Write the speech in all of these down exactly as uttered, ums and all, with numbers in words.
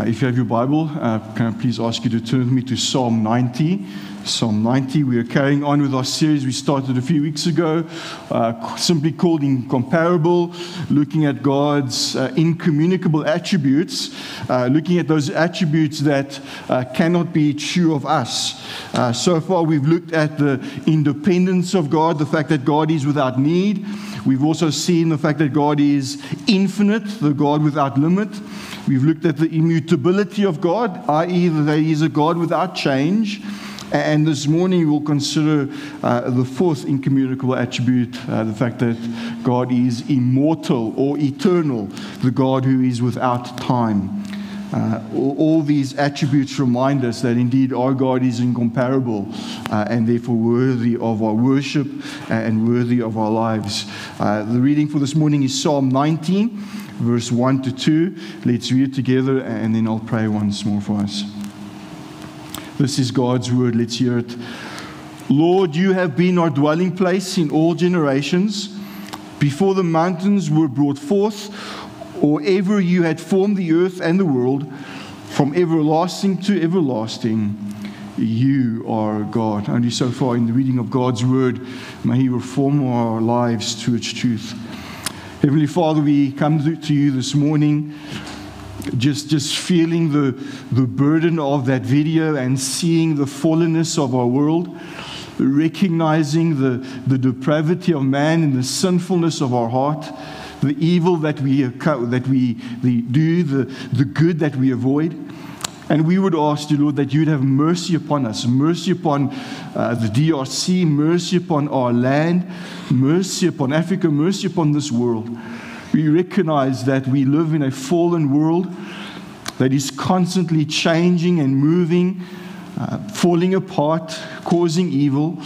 if you have your Bible, uh, can I please ask you to turn with me to Psalm ninety? Psalm ninety, we are carrying on with our series we started a few weeks ago, uh, simply called Incomparable, looking at God's uh, incommunicable attributes, uh, looking at those attributes that uh, cannot be true of us. Uh, so far, we've looked at the independence of God, the fact that God is without need. We've also seen the fact that God is infinite, the God without limit. We've looked at the immutability of God, that is that He is a God without change. And this morning we'll consider uh, the fourth incommunicable attribute, uh, the fact that God is immortal or eternal, the God who is without time. Uh, all, all these attributes remind us that indeed our God is incomparable uh, and therefore worthy of our worship and worthy of our lives. Uh, the reading for this morning is Psalm nineteen, verse one to two. Let's read it together and then I'll pray once more for us. This is God's word. Let's hear it. Lord, you have been our dwelling place in all generations. Before the mountains were brought forth, or ever you had formed the earth and the world, from everlasting to everlasting, you are God. Only so far in the reading of God's word, may He reform our lives to its truth. Heavenly Father, we come to you this morning Just, just feeling the, the burden of that video and seeing the fallenness of our world, recognizing the, the depravity of man and the sinfulness of our heart, the evil that we, that we, we do, the, the good that we avoid. And we would ask you, Lord, that you'd have mercy upon us, mercy upon uh, the D R C, mercy upon our land, mercy upon Africa, mercy upon this world. We recognize that we live in a fallen world that is constantly changing and moving, uh, falling apart, causing evil.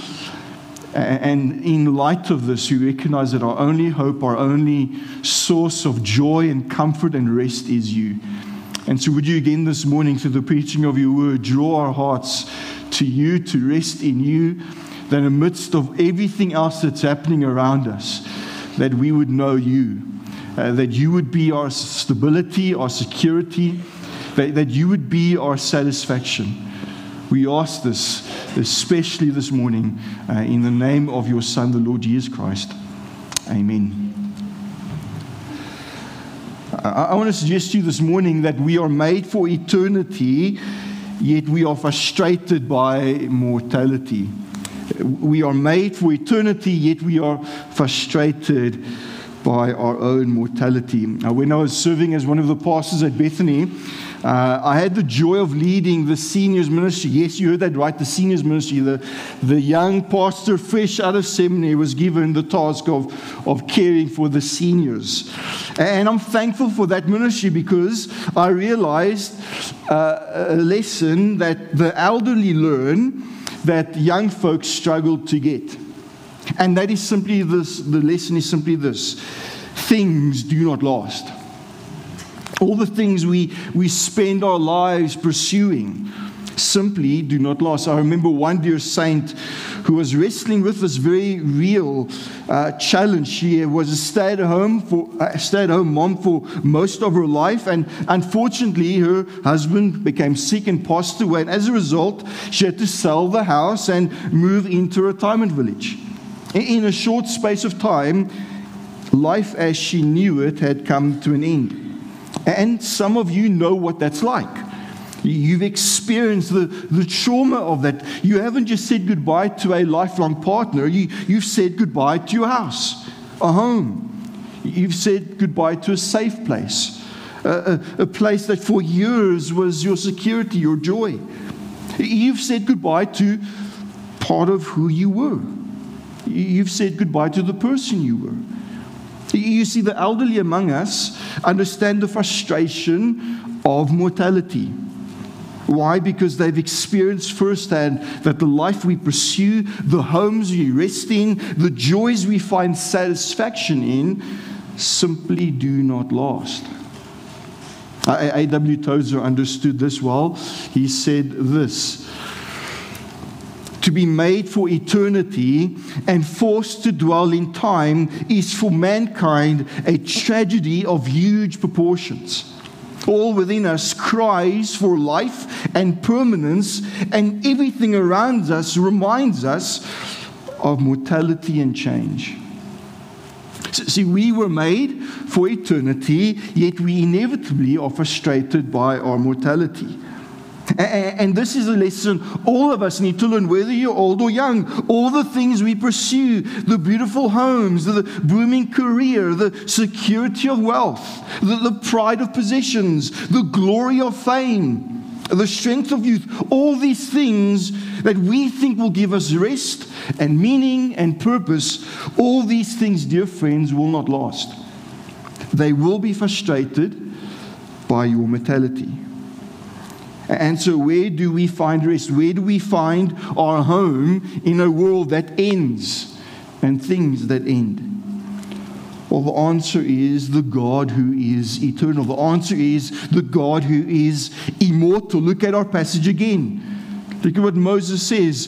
And in light of this, we recognize that our only hope, our only source of joy and comfort and rest is you. And so would you again this morning, through the preaching of your word, draw our hearts to you, to rest in you, that amidst of everything else that's happening around us, that we would know you. Uh, that you would be our stability, our security, that, that you would be our satisfaction. We ask this, especially this morning, uh, in the name of your Son, the Lord Jesus Christ. Amen. I, I want to suggest to you this morning that we are made for eternity, yet we are frustrated by mortality. We are made for eternity, yet we are frustrated by our own mortality. Uh, when I was serving as one of the pastors at Bethany, uh, I had the joy of leading the seniors ministry. Yes, you heard that right, the seniors ministry. The, the young pastor, fresh out of seminary, was given the task of, of caring for the seniors. And I'm thankful for that ministry because I realized uh, a lesson that the elderly learn that young folks struggle to get. And that is simply this, the lesson is simply this: things do not last. All the things we, we spend our lives pursuing simply do not last. I remember one dear saint who was wrestling with this very real uh, challenge. She was a stay-at-home for uh, stay-at-home mom for most of her life, and unfortunately, her husband became sick and passed away. And as a result, she had to sell the house and move into a retirement village. In a short space of time, life as she knew it had come to an end. And some of you know what that's like. You've experienced the, the trauma of that. You haven't just said goodbye to a lifelong partner. You, you've said goodbye to your house, a home. You've said goodbye to a safe place, a, a, a place that for years was your security, your joy. You've said goodbye to part of who you were. You've said goodbye to the person you were. You see, the elderly among us understand the frustration of mortality. Why? Because they've experienced firsthand that the life we pursue, the homes we rest in, the joys we find satisfaction in, simply do not last. A W Tozer understood this well. He said this: to be made for eternity and forced to dwell in time is for mankind a tragedy of huge proportions. All within us cries for life and permanence, and everything around us reminds us of mortality and change. See, we were made for eternity, yet we inevitably are frustrated by our mortality. And this is a lesson all of us need to learn, whether you're old or young. All the things we pursue, the beautiful homes, the booming career, the security of wealth, the, the pride of possessions, the glory of fame, the strength of youth, all these things that we think will give us rest and meaning and purpose, all these things, dear friends, will not last. They will be frustrated by your mortality. And so where do we find rest? Where do we find our home in a world that ends and things that end? Well, the answer is the God who is eternal. The answer is the God who is immortal. Look at our passage again. Look at what Moses says.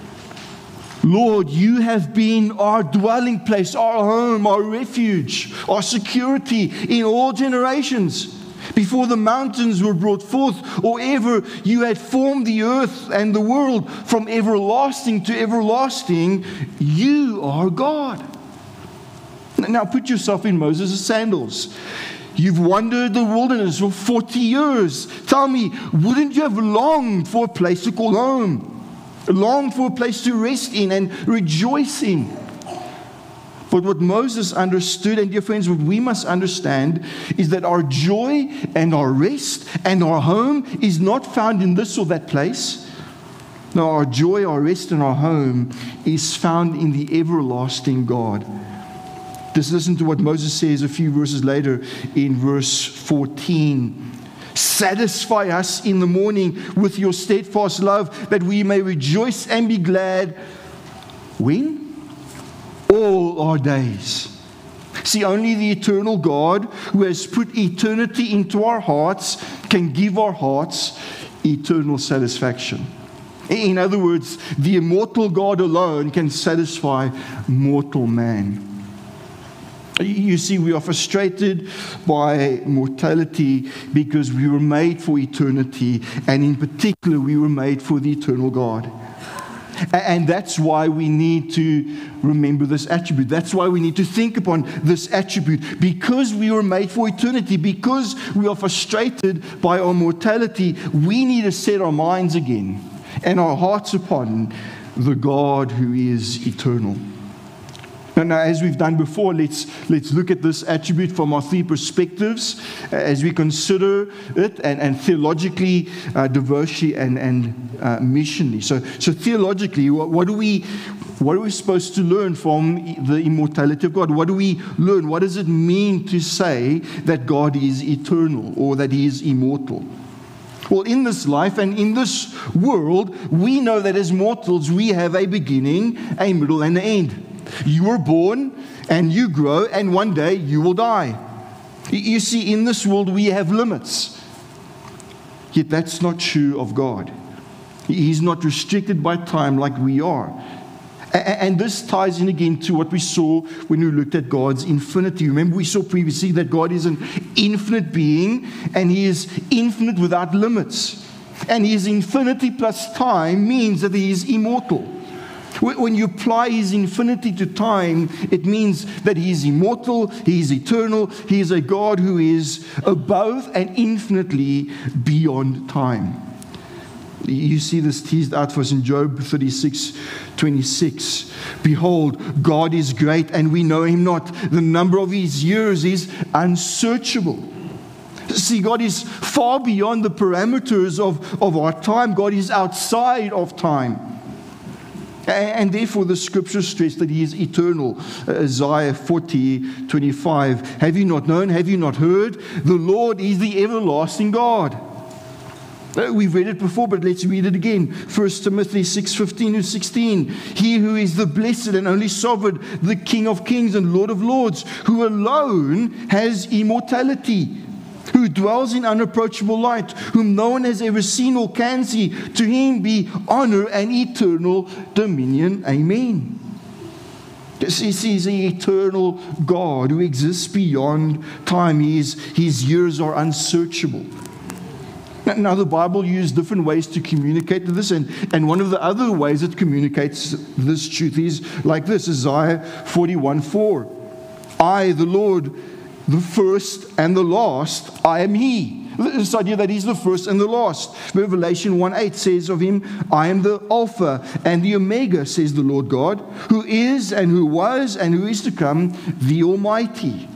Lord, you have been our dwelling place, our home, our refuge, our security in all generations. Before the mountains were brought forth, or ever you had formed the earth and the world, from everlasting to everlasting, you are God. Now put yourself in Moses' sandals. You've wandered the wilderness for forty years. Tell me, wouldn't you have longed for a place to call home? Longed for a place to rest in and rejoice in? But what Moses understood, and dear friends, what we must understand, is that our joy and our rest and our home is not found in this or that place. No, our joy, our rest, and our home is found in the everlasting God. Just listen to what Moses says a few verses later in verse fourteen. Satisfy us in the morning with your steadfast love, that we may rejoice and be glad. When? All our days. See, only the eternal God, who has put eternity into our hearts, can give our hearts eternal satisfaction. In other words, the immortal God alone can satisfy mortal man. You see, we are frustrated by mortality because we were made for eternity, and in particular, we were made for the eternal God. And that's why we need to remember this attribute. That's why we need to think upon this attribute. Because we were made for eternity, because we are frustrated by our mortality, we need to set our minds again and our hearts upon the God who is eternal. Now, now, as we've done before, let's, let's look at this attribute from our three perspectives as we consider it, and, and theologically, uh, devotionally, and, and uh, missionally. So, so theologically, what, what, do we, what are we supposed to learn from the immortality of God? What do we learn? What does it mean to say that God is eternal or that He is immortal? Well, in this life and in this world, we know that as mortals, we have a beginning, a middle, and an end. You were born and you grow, and one day you will die. You see, in this world we have limits. Yet that's not true of God. He's not restricted by time like we are. And this ties in again to what we saw when we looked at God's infinity. Remember, we saw previously that God is an infinite being, and He is infinite without limits. And His infinity plus time means that He is immortal. When you apply His infinity to time, it means that He is immortal, He is eternal, He is a God who is above and infinitely beyond time. You see this teased out for us in Job thirty-six twenty-six. Behold, God is great, and we know Him not. The number of His years is unsearchable. See, God is far beyond the parameters of, of our time. God is outside of time. And therefore the scriptures stress that He is eternal. Isaiah forty twenty-five. Have you not known? Have you not heard? The Lord is the everlasting God. We've read it before, but let's read it again. First Timothy six fifteen to sixteen. He who is the blessed and only sovereign, the King of kings and Lord of lords, who alone has immortality, who dwells in unapproachable light, whom no one has ever seen or can see. To Him be honor and eternal dominion. Amen. This is the eternal God who exists beyond time. His, his years are unsearchable. Now, the Bible uses different ways to communicate this, and, and one of the other ways it communicates this truth is like this, Isaiah forty-one four. I, the Lord, the first and the last, I am He. This idea that He's the first and the last. Revelation one eight says of Him, I am the Alpha and the Omega, says the Lord God, who is and who was and who is to come, the Almighty.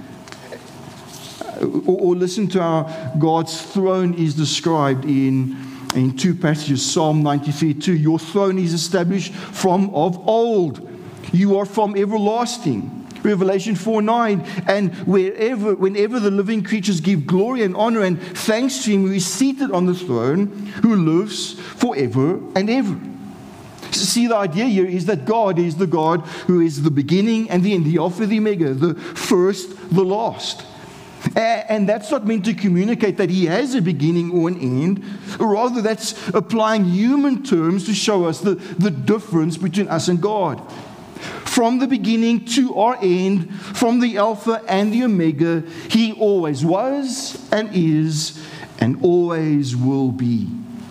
Or, or listen to how God's throne is described in, in two passages. Psalm ninety-three two. Your throne is established from of old. You are from everlasting. Revelation four nine, and wherever, whenever the living creatures give glory and honor and thanks to Him who is seated on the throne, who lives forever and ever. See, the idea here is that God is the God who is the beginning and the end, the Alpha, the Omega, the first, the last. And that's not meant to communicate that He has a beginning or an end. Rather, that's applying human terms to show us the, the difference between us and God. From the beginning to our end, from the Alpha and the Omega, He always was and is and always will be.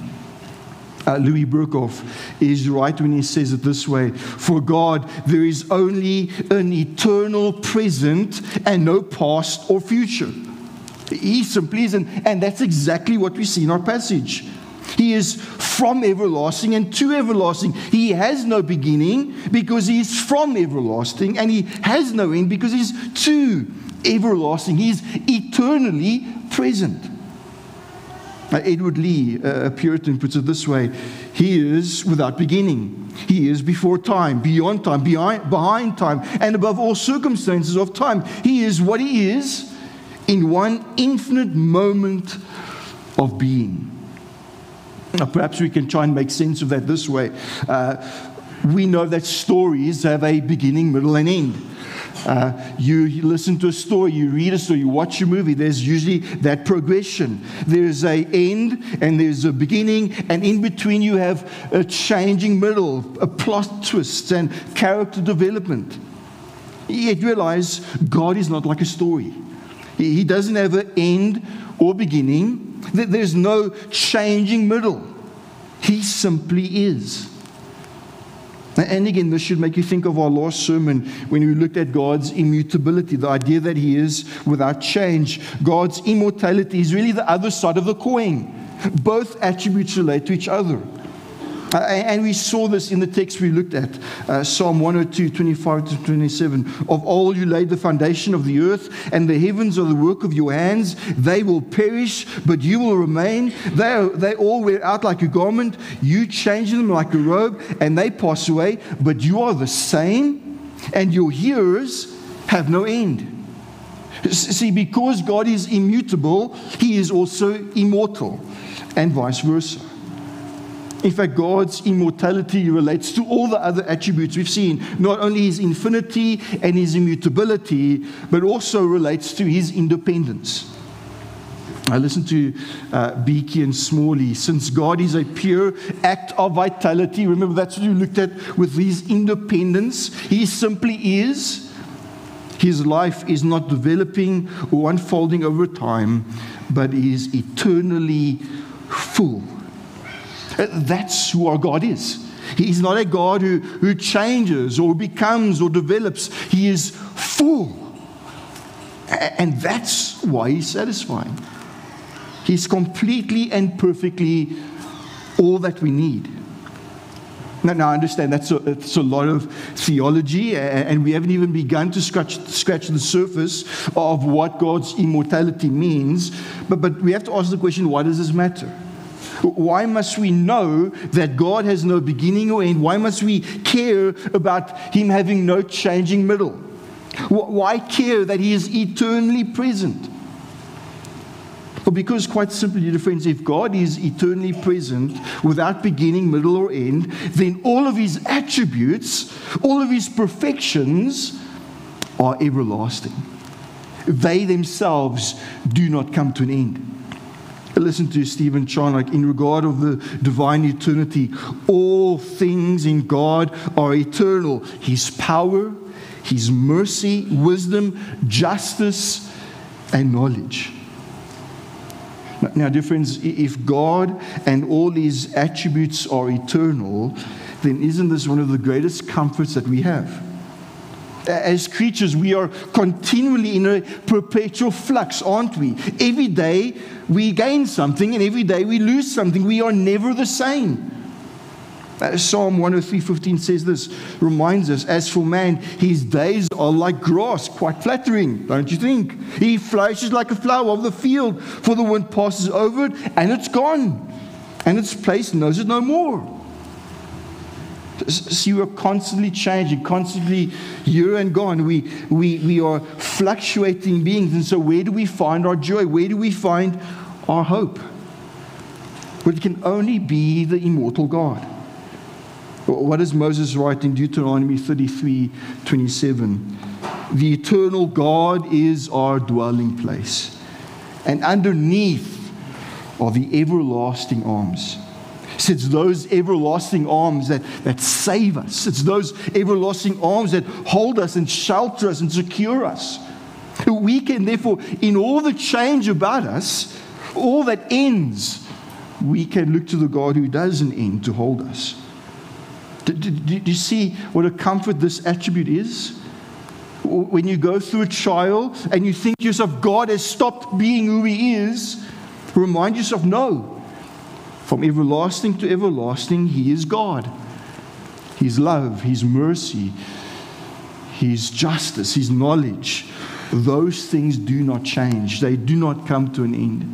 Uh, Louis Berkhoff is right when he says it this way: for God, there is only an eternal present and no past or future. He simply is, and, and that's exactly what we see in our passage. He is from everlasting and to everlasting. He has no beginning because He is from everlasting, and He has no end because He's to everlasting. He is eternally present. Now, Edward Lee, a Puritan, puts it this way: He is without beginning. He is before time, beyond time, behind, behind time, and above all circumstances of time. He is what He is in one infinite moment of being. Now, perhaps we can try and make sense of that this way. Uh, we know that stories have a beginning, middle, and end. Uh, you, you listen to a story, you read a story, you watch a movie, there's usually that progression. There's an end and there's a beginning, and in between you have a changing middle, a plot twist and character development. Yet realize God is not like a story. He doesn't have an end or beginning. There's no changing middle. He simply is. And again, this should make you think of our last sermon when we looked at God's immutability, the idea that He is without change. God's immortality is really the other side of the coin. Both attributes relate to each other. Uh, and we saw this in the text we looked at, uh, Psalm one oh two, twenty-five to twenty-seven. Of all you laid the foundation of the earth, and the heavens are the work of your hands. They will perish, but you will remain. They, are, they all wear out like a garment. You change them like a robe, and they pass away. But you are the same, and your years have no end. See, because God is immutable, He is also immortal, and vice versa. In fact, God's immortality relates to all the other attributes we've seen. Not only His infinity and His immutability, but also relates to His independence. I listened to uh, Beeke and Smalley. Since God is a pure act of vitality, remember that's what we looked at with His independence. He simply is. His life is not developing or unfolding over time, but is eternally full. That's who our God is. He's not a God who, who changes or becomes or develops. He is full. And that's why He's satisfying. He's completely and perfectly all that we need. Now, now I understand that's a, it's a lot of theology, and we haven't even begun to scratch, scratch the surface of what God's immortality means. But, but we have to ask the question, why does this matter? Why must we know that God has no beginning or end? Why must we care about Him having no changing middle? Why care that He is eternally present? Well, because quite simply, dear friends, if God is eternally present without beginning, middle, or end, then all of His attributes, all of His perfections are everlasting. They themselves do not come to an end. Listen to Stephen Charnock. In regard of the divine eternity, all things in God are eternal. His power, His mercy, wisdom, justice, and knowledge. Now, dear friends, if God and all His attributes are eternal, then isn't this one of the greatest comforts that we have? As creatures, we are continually in a perpetual flux, aren't we? Every day we gain something, and every day we lose something. We are never the same. Uh, Psalm one oh three fifteen says this, reminds us, as for man, his days are like grass, quite flattering, don't you think? He flourishes like a flower of the field, for the wind passes over it, and it's gone, and its place knows it no more. See, we're constantly changing, constantly year and gone. We, we, we are fluctuating beings, and so where do we find our joy? Where do we find our hope? But it can only be the immortal God. What does Moses write in Deuteronomy thirty-three twenty-seven? The eternal God is our dwelling place, and underneath are the everlasting arms. It's those everlasting arms that, that save us. It's those everlasting arms that hold us and shelter us and secure us. We can therefore, in all the change about us, all that ends, we can look to the God who doesn't end to hold us. Do, do, do you see what a comfort this attribute is? When you go through a trial and you think to yourself, God has stopped being who He is, remind yourself, no. From everlasting to everlasting, He is God. His love, His mercy, His justice, His knowledge, those things do not change. They do not come to an end.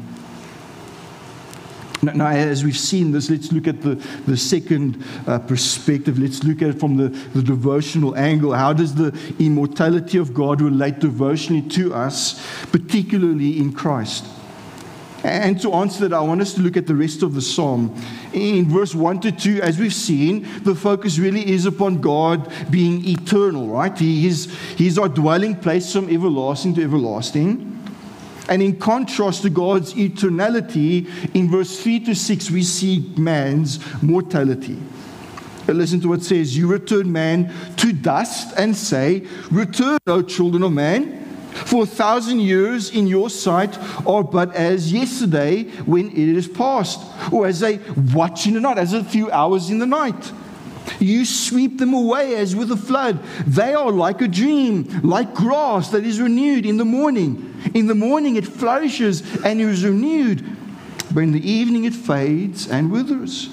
Now, now as we've seen this, let's look at the, the second uh, perspective. Let's look at it from the, the devotional angle. How does the immortality of God relate devotionally to us, particularly in Christ? And to answer that, I want us to look at the rest of the psalm. In verse one to two, as we've seen, the focus really is upon God being eternal, right? He is He's our dwelling place from everlasting to everlasting. And in contrast to God's eternality, in verse three to six, we see man's mortality. Listen to what it says. You return man to dust and say, return, O children of man. For a thousand years in your sight are but as yesterday when it is past, or as a watch in the night, as a few hours in the night. You sweep them away as with a flood. They are like a dream, like grass that is renewed in the morning. In the morning it flourishes and is renewed, but in the evening it fades and withers.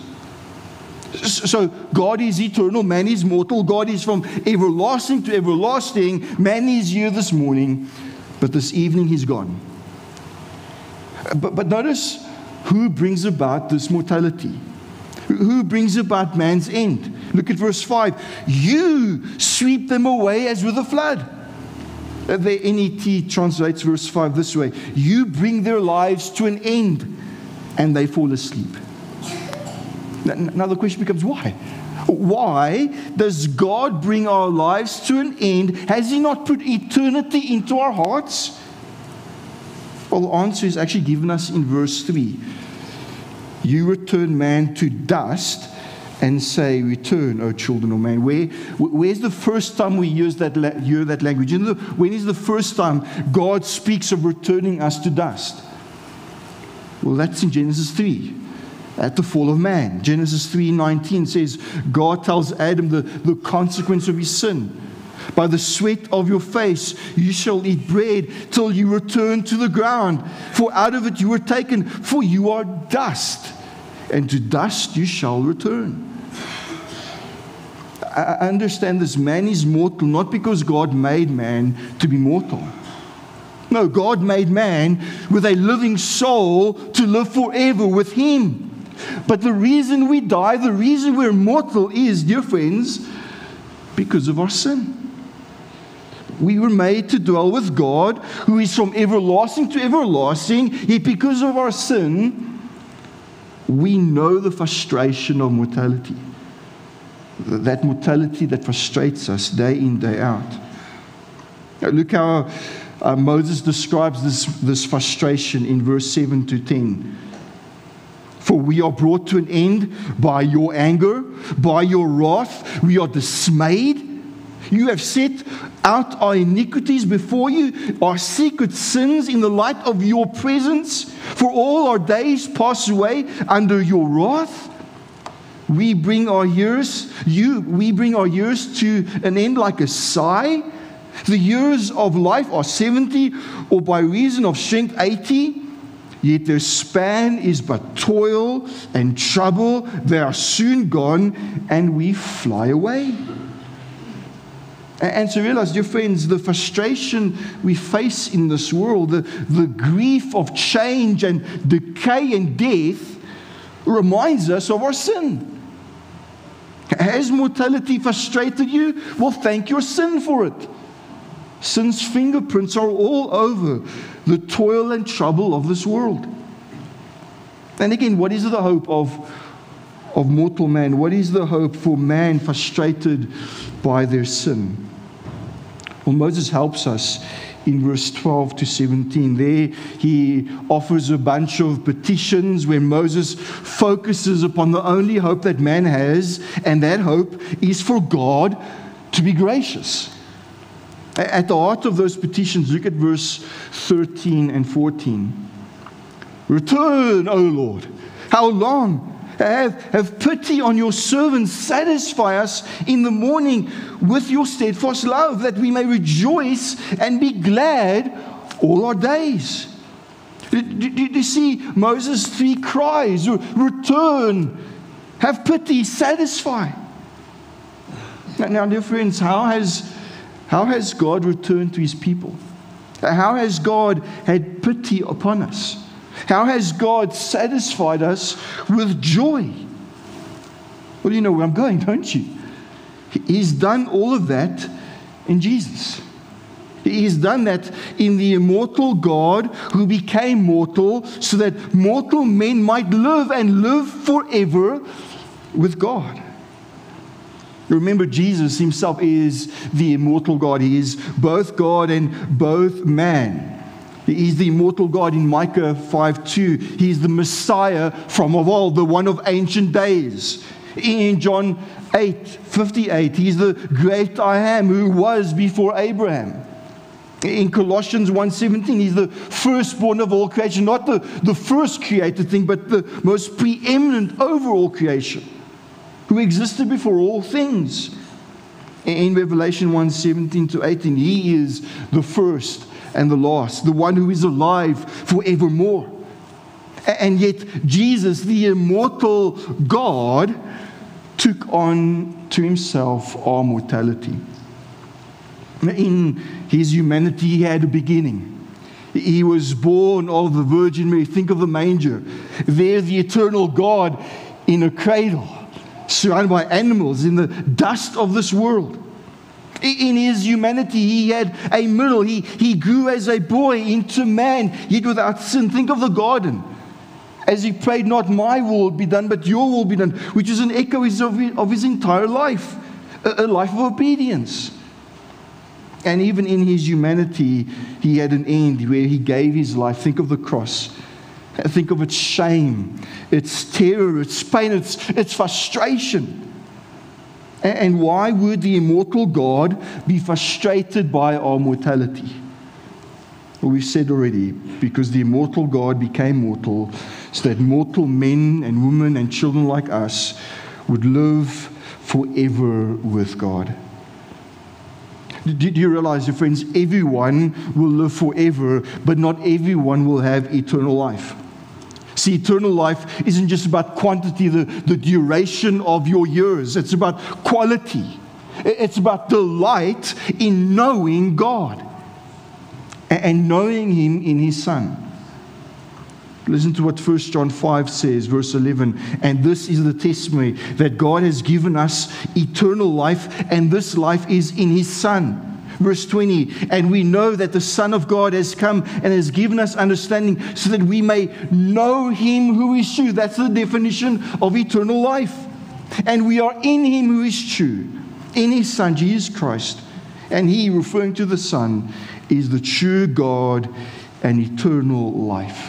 So God is eternal, man is mortal. God is from everlasting to everlasting. Man is here this morning, but this evening He's gone. But, but notice who brings about this mortality. Who brings about man's end? Look at verse five. You sweep them away as with a flood. The N E T translates verse five this way. You bring their lives to an end, and they fall asleep. Now the question becomes, why? Why does God bring our lives to an end? Has He not put eternity into our hearts? Well, the answer is actually given us in verse three. You return man to dust and say, return, O children of man. Where, where's the first time we use that, hear that language? You know, when is the first time God speaks of returning us to dust? Well, that's in Genesis three. At the fall of man. Genesis three nineteen says, God tells Adam the, the consequence of his sin. By the sweat of your face you shall eat bread till you return to the ground. For out of it you were taken, for you are dust, and to dust you shall return. I understand this. Man is mortal not because God made man to be mortal. No, God made man with a living soul to live forever with Him. But the reason we die, the reason we're mortal is, dear friends, because of our sin. We were made to dwell with God, who is from everlasting to everlasting. Yet because of our sin, we know the frustration of mortality. That mortality that frustrates us day in, day out. Now look how uh, Moses describes this, this frustration in verse seven to ten. For we are brought to an end by your anger, by your wrath. We are dismayed. You have set out our iniquities before you, our secret sins in the light of your presence. For all our days pass away under your wrath. We bring our years, you, we bring our years to an end like a sigh. The years of life are seventy, or by reason of strength eighty. Yet their span is but toil and trouble. They are soon gone, and we fly away. And so realize, dear friends, the frustration we face in this world, the, the grief of change and decay and death, reminds us of our sin. Has mortality frustrated you? Well, thank your sin for it. Sin's fingerprints are all over the toil and trouble of this world. And again, what is the hope of, of mortal man? What is the hope for man frustrated by their sin? Well, Moses helps us in verse twelve to seventeen. There he offers a bunch of petitions where Moses focuses upon the only hope that man has, and that hope is for God to be gracious. At the heart of those petitions, look at verse thirteen and fourteen. Return, O Lord. How long? Have, have pity on your servants. Satisfy us in the morning with your steadfast love, that we may rejoice and be glad all our days. Do, do, do you see Moses' three cries? Return, have pity, satisfy. Now, now dear friends, how has, how has God returned to his people? How has God had pity upon us? How has God satisfied us with joy? Well, you know where I'm going, don't you? He's done all of that in Jesus. He's done that in the immortal God who became mortal so that mortal men might live and live forever with God. Remember, Jesus himself is the immortal God. He is both God and both man. He is the immortal God in Micah five two. He is the Messiah from of old, the one of ancient days. In John eight fifty-eight, he is the great I am who was before Abraham. In Colossians one seventeen, he's the firstborn of all creation, not the, the first created thing, but the most preeminent over all creation, who existed before all things. In Revelation one seventeen to eighteen, he is the first and the last, the one who is alive forevermore. And yet Jesus, the immortal God, took on to himself our mortality. In his humanity, he had a beginning. He was born of the Virgin Mary. Think of the manger. There, the eternal God in a cradle, surrounded by animals in the dust of this world. In his humanity, he had a middle. He, he grew as a boy into man, yet without sin. Think of the garden. As he prayed, not my will be done, but your will be done, which is an echo of his, of his entire life, a, a life of obedience. And even in his humanity, he had an end where he gave his life. Think of the cross. Think of its shame, its terror, its pain, its, its frustration. And why would the immortal God be frustrated by our mortality? Well, we've said already, because the immortal God became mortal so that mortal men and women and children like us would live forever with God. Did you realize, your friends, everyone will live forever, but not everyone will have eternal life. See, eternal life isn't just about quantity, the, the duration of your years. It's about quality. It's about delight in knowing God and knowing Him in His Son. Listen to what First John five says, verse eleven. And this is the testimony that God has given us eternal life, and this life is in His Son. Verse twenty, and we know that the Son of God has come and has given us understanding so that we may know Him who is true. That's the definition of eternal life. And we are in Him who is true, in His Son, Jesus Christ. And He, referring to the Son, is the true God and eternal life.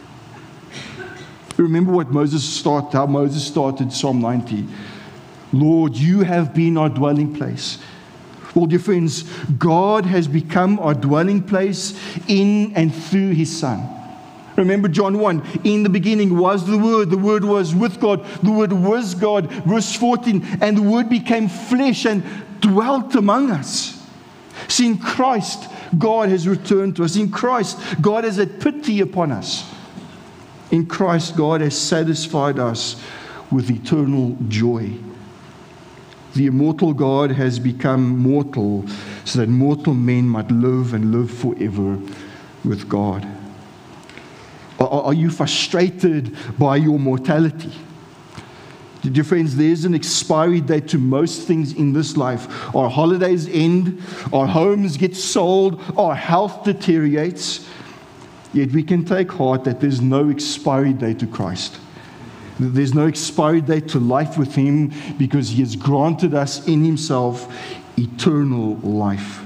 Remember what Moses started, how Moses started Psalm ninety. Lord, you have been our dwelling place Well, dear friends, God has become our dwelling place in and through His Son. Remember John one, in the beginning was the Word, the Word was with God, the Word was God. Verse fourteen, and the Word became flesh and dwelt among us. See, in Christ, God has returned to us. In Christ, God has had pity upon us. In Christ, God has satisfied us with eternal joy. The immortal God has become mortal so that mortal men might live and live forever with God. Are you frustrated by your mortality? Dear friends, there's an expiry date to most things in this life. Our holidays end, our homes get sold, our health deteriorates. Yet we can take heart that there's no expiry date to Christ. There's no expiry date to life with Him because He has granted us in Himself eternal life.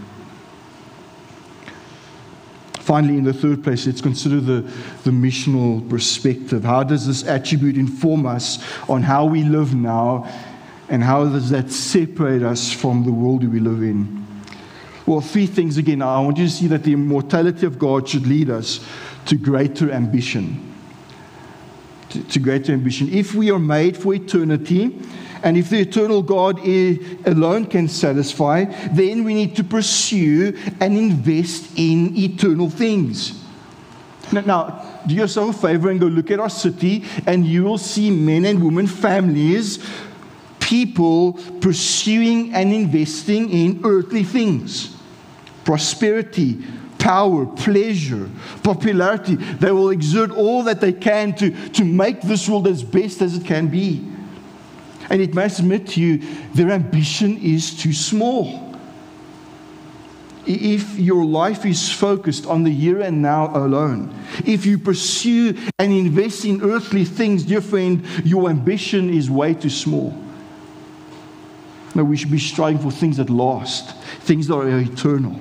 Finally, in the third place, let's consider the, the missional perspective. How does this attribute inform us on how we live now, and how does that separate us from the world we live in? Well, three things again. I want you to see that the immortality of God should lead us to greater ambition. To, to greater ambition. If we are made for eternity, and if the eternal God alone can satisfy, then we need to pursue and invest in eternal things. Now, now, do yourself a favor and go look at our city, and you will see men and women, families, people pursuing and investing in earthly things. Prosperity, power, pleasure, popularity. They will exert all that they can to, to make this world as best as it can be. And it must admit to you, their ambition is too small. If your life is focused on the here and now alone, if you pursue and invest in earthly things, dear friend, your ambition is way too small. No, we should be striving for things that last, things that are eternal.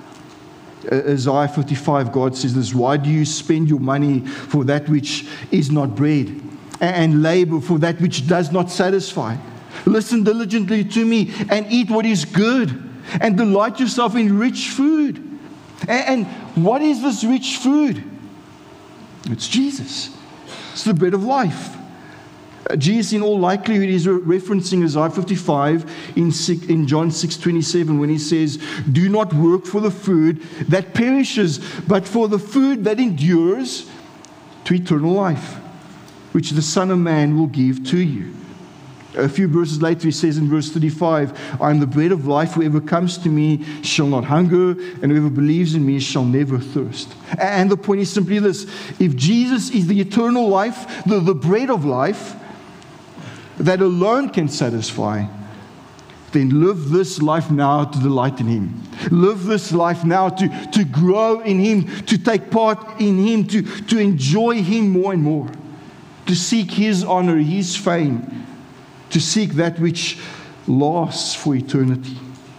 Isaiah fifty-five, God says this, why do you spend your money for that which is not bread, and labor for that which does not satisfy? Listen diligently to me and eat what is good, and delight yourself in rich food. And what is this rich food? It's Jesus. It's the bread of life. Jesus, in all likelihood, is referencing Isaiah fifty-five in, in John six twenty-seven when He says, do not work for the food that perishes, but for the food that endures to eternal life, which the Son of Man will give to you. A few verses later, He says in verse thirty-five, I am the bread of life. Whoever comes to me shall not hunger, and whoever believes in me shall never thirst. And the point is simply this. If Jesus is the eternal life, the, the bread of life, that alone can satisfy, then live this life now to delight in Him. Live this life now to, to grow in Him, to take part in Him, to, to enjoy Him more and more, to seek His honor, His fame, to seek that which lasts for eternity.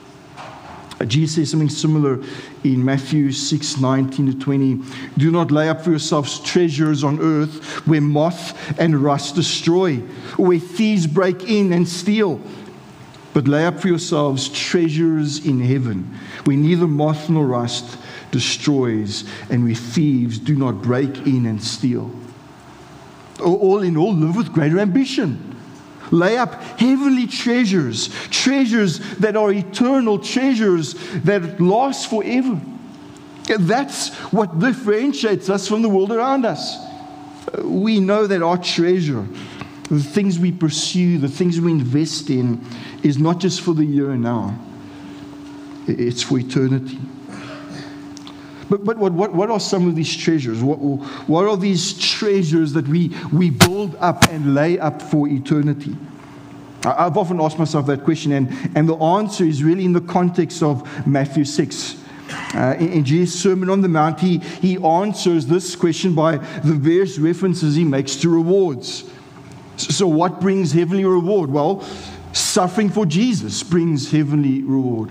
Jesus says something similar in Matthew six nineteen to twenty. Do not lay up for yourselves treasures on earth where moth and rust destroy, or where thieves break in and steal. But lay up for yourselves treasures in heaven, where neither moth nor rust destroys, and where thieves do not break in and steal. All in all, live with greater ambition. Lay up heavenly treasures, treasures that are eternal, treasures that last forever. That's what differentiates us from the world around us. We know that our treasure, the things we pursue, the things we invest in, is not just for the here and now. It's for eternity. But, but what, what, what are some of these treasures? What, what are these treasures that we, we build up and lay up for eternity? I've often asked myself that question, and, and the answer is really in the context of Matthew six. Uh, in, in Jesus' Sermon on the Mount, he, he answers this question by the various references He makes to rewards. So, so what brings heavenly reward? Well, suffering for Jesus brings heavenly reward.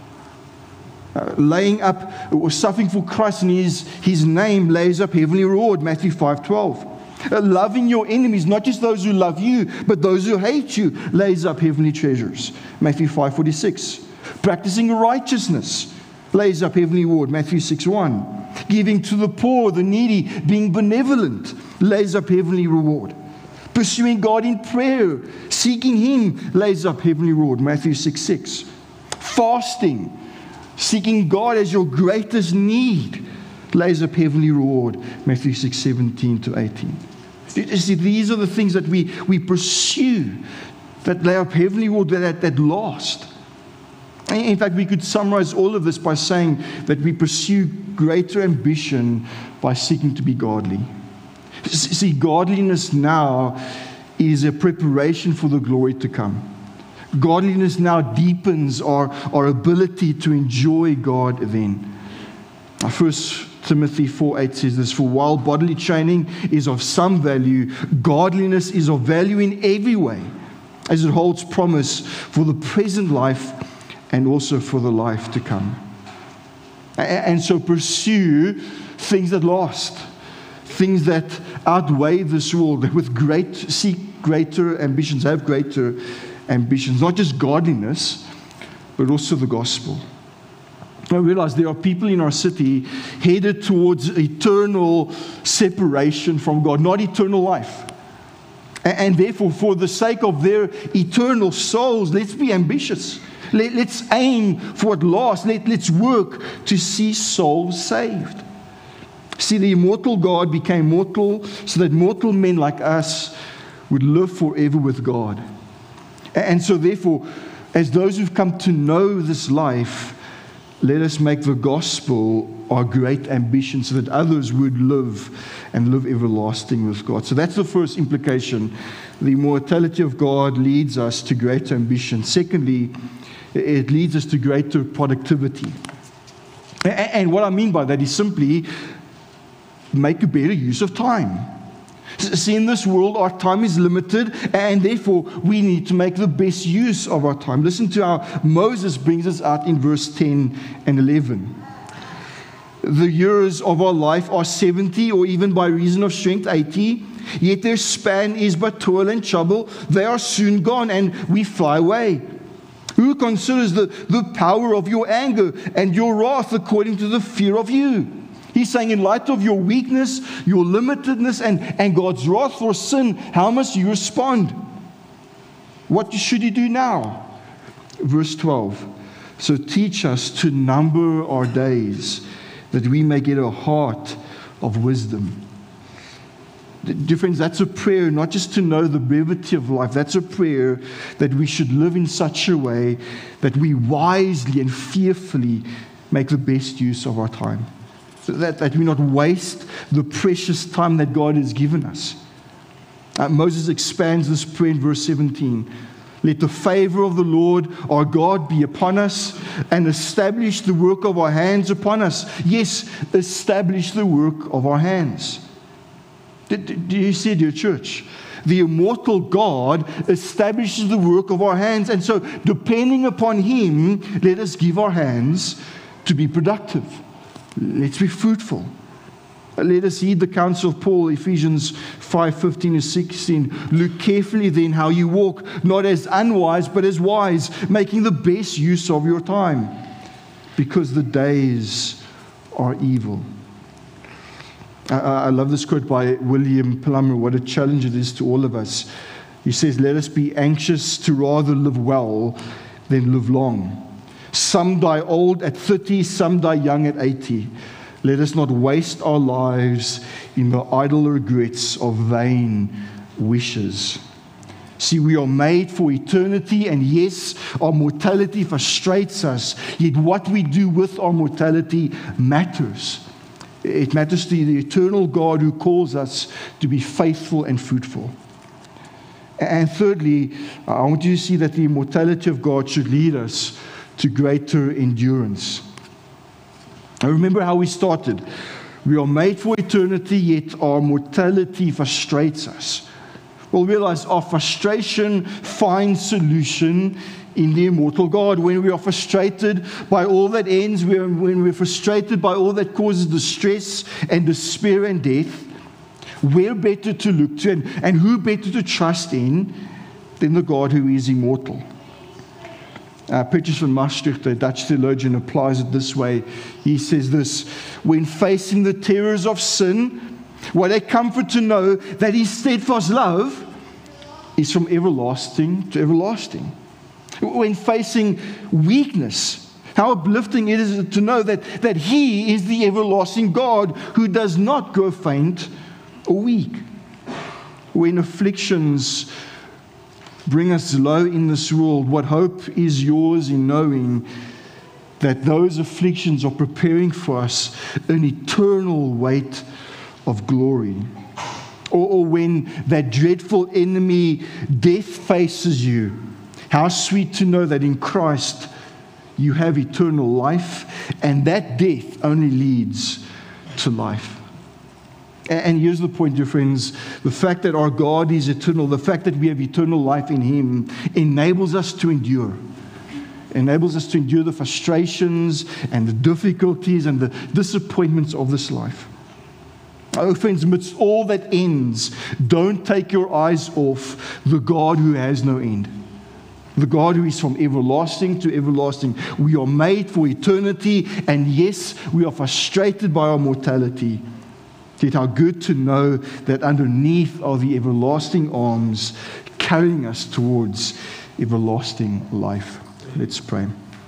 Uh, laying up or suffering for Christ and his, his name lays up heavenly reward, Matthew five twelve. Uh, loving your enemies, not just those who love you, but those who hate you, lays up heavenly treasures, Matthew five forty-six. Practicing righteousness lays up heavenly reward, Matthew six one. Giving to the poor, the needy, being benevolent lays up heavenly reward. Pursuing God in prayer, seeking Him lays up heavenly reward, Matthew six six. Fasting, seeking God as your greatest need, lays up heavenly reward, Matthew six seventeen to eighteen. You see, these are the things that we, we pursue that lay up heavenly reward, that, that last. In fact, we could summarize all of this by saying that we pursue greater ambition by seeking to be godly. See, godliness now is a preparation for the glory to come. Godliness now deepens our, our ability to enjoy God then. First Timothy four eight says this, for while bodily training is of some value, godliness is of value in every way, as it holds promise for the present life and also for the life to come. And so pursue things that last, things that outweigh this world, with great, seek greater ambitions, have greater ambitions, not just godliness, but also the gospel. I realize there are people in our city headed towards eternal separation from God, not eternal life. And therefore, for the sake of their eternal souls, let's be ambitious. Let, let's aim for what lasts. Let, let's work to see souls saved. See, the immortal God became mortal so that mortal men like us would live forever with God. And so therefore, as those who've come to know this life, let us make the gospel our great ambition so that others would live and live everlasting with God. So that's the first implication. The immortality of God leads us to greater ambition. Secondly, it leads us to greater productivity. And what I mean by that is simply make a better use of time. See, in this world, our time is limited, and therefore we need to make the best use of our time. Listen to how Moses brings us out in verse ten and eleven. The years of our life are seventy, or even by reason of strength, eighty. Yet their span is but toil and trouble. They are soon gone, and we fly away. Who considers the, the power of your anger and your wrath according to the fear of you? He's saying, in light of your weakness, your limitedness, and, and God's wrath for sin, how must you respond? What should you do now? Verse twelve. So teach us to number our days, that we may get a heart of wisdom. Dear friends, that's a prayer, not just to know the brevity of life. That's a prayer that we should live in such a way that we wisely and fearfully make the best use of our time. So that, that we not waste the precious time that God has given us. Uh, Moses expands this prayer in verse seventeen. Let the favor of the Lord our God be upon us, and establish the work of our hands upon us. Yes, establish the work of our hands. Do you see, dear church? The immortal God establishes the work of our hands. And so, depending upon Him, let us give our hands to be productive. Let's be fruitful. Let us heed the counsel of Paul, Ephesians five fifteen to sixteen. Look carefully then how you walk, not as unwise, but as wise, making the best use of your time, because the days are evil. I love this quote by William Plummer. What a challenge it is to all of us. He says, let us be anxious to rather live well than live long. Some die old at thirty, some die young at eighty. Let us not waste our lives in the idle regrets of vain wishes. See, we are made for eternity, and yes, our mortality frustrates us, yet what we do with our mortality matters. It matters to the eternal God who calls us to be faithful and fruitful. And thirdly, I want you to see that the immortality of God should lead us to greater endurance. Now remember how we started. We are made for eternity, yet our mortality frustrates us. We'll realize our frustration finds solution in the immortal God. When we are frustrated by all that ends, when we're frustrated by all that causes distress and despair and death, where better to look to and, and who better to trust in than the God who is immortal? Uh, Petrus van Maastricht, the Dutch theologian, applies it this way. He says this: when facing the terrors of sin, what a comfort to know that His steadfast love is from everlasting to everlasting. When facing weakness, how uplifting it is to know that, that He is the everlasting God who does not grow faint or weak. When afflictions bring us low in this world, what hope is yours in knowing that those afflictions are preparing for us an eternal weight of glory? Or, or when that dreadful enemy, death, faces you, how sweet to know that in Christ you have eternal life, and that death only leads to life. And here's the point, dear friends. The fact that our God is eternal, the fact that we have eternal life in Him, enables us to endure. Enables us to endure the frustrations and the difficulties and the disappointments of this life. Oh, friends, amidst all that ends, don't take your eyes off the God who has no end. The God who is from everlasting to everlasting. We are made for eternity, and yes, we are frustrated by our mortality. Yet how good to know that underneath are the everlasting arms carrying us towards everlasting life. Let's pray.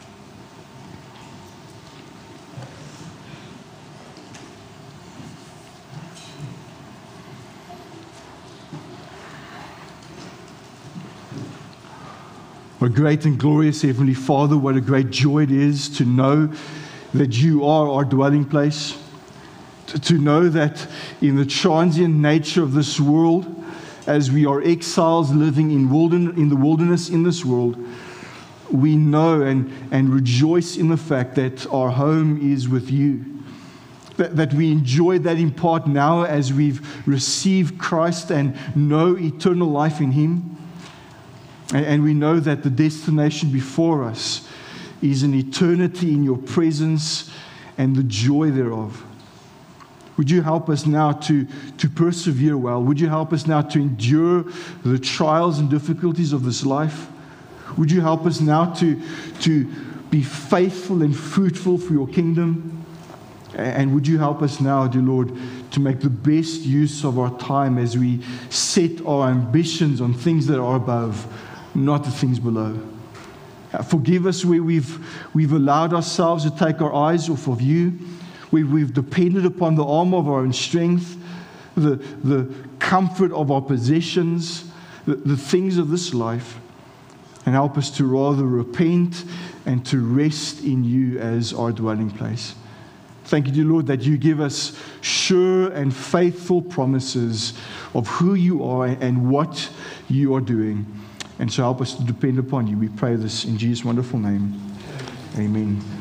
Our great and glorious Heavenly Father, what a great joy it is to know that You are our dwelling place. To know that in the transient nature of this world, as we are exiles living in, wilderness, in the wilderness in this world, we know and, and rejoice in the fact that our home is with You. That, that we enjoy that in part now as we've received Christ and know eternal life in Him. And, and we know that the destination before us is an eternity in Your presence and the joy thereof. Would You help us now to, to persevere well? Would You help us now to endure the trials and difficulties of this life? Would You help us now to, to be faithful and fruitful for Your kingdom? And would You help us now, dear Lord, to make the best use of our time as we set our ambitions on things that are above, not the things below. Forgive us where we've, we've allowed ourselves to take our eyes off of You. We've, we've depended upon the arm of our own strength, the, the comfort of our possessions, the, the things of this life. And help us to rather repent and to rest in You as our dwelling place. Thank You, dear Lord, that You give us sure and faithful promises of who You are and what You are doing. And so help us to depend upon You. We pray this in Jesus' wonderful name. Amen.